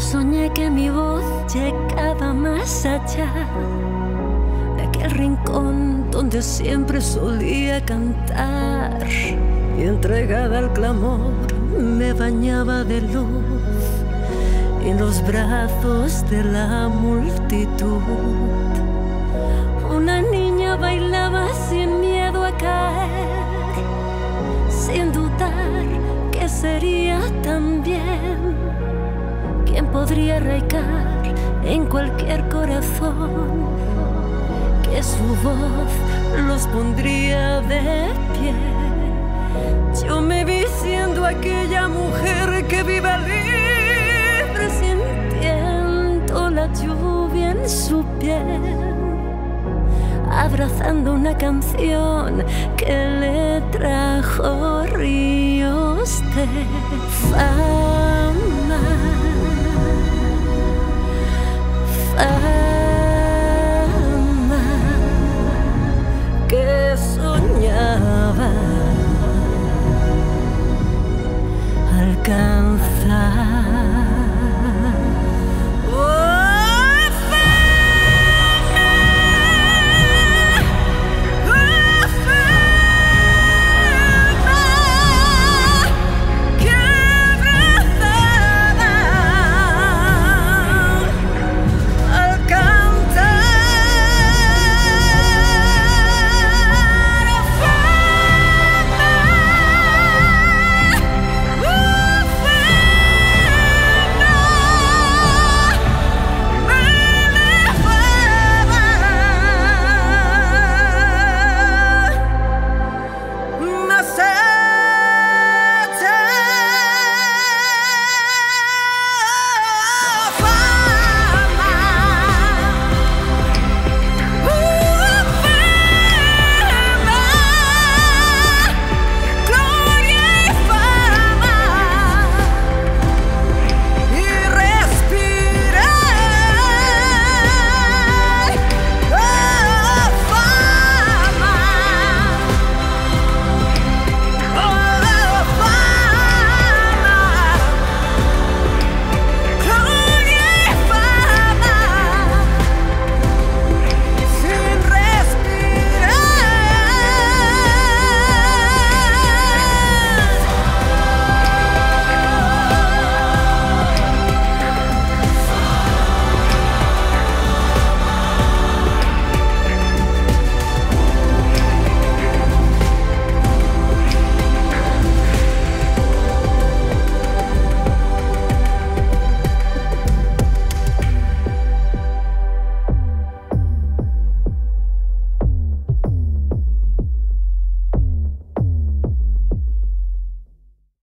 soñé que mi voz llegaba más allá de aquel rincón donde siempre solía cantar, y entregada al clamor me bañaba de luz en los brazos de la multitud. Una niña bailaba sin miedo a caer, sin dudar que sería también quien podría arraigar en cualquier corazón, que su voz los pondría de pie. Yo me vi siendo aquella mujer que vive libre, sintiendo la lluvia en su piel, abrazando una canción que le trajo ríos de fama.